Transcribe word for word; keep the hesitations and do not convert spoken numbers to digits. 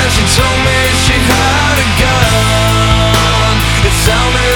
She told me she had a gun. It sounded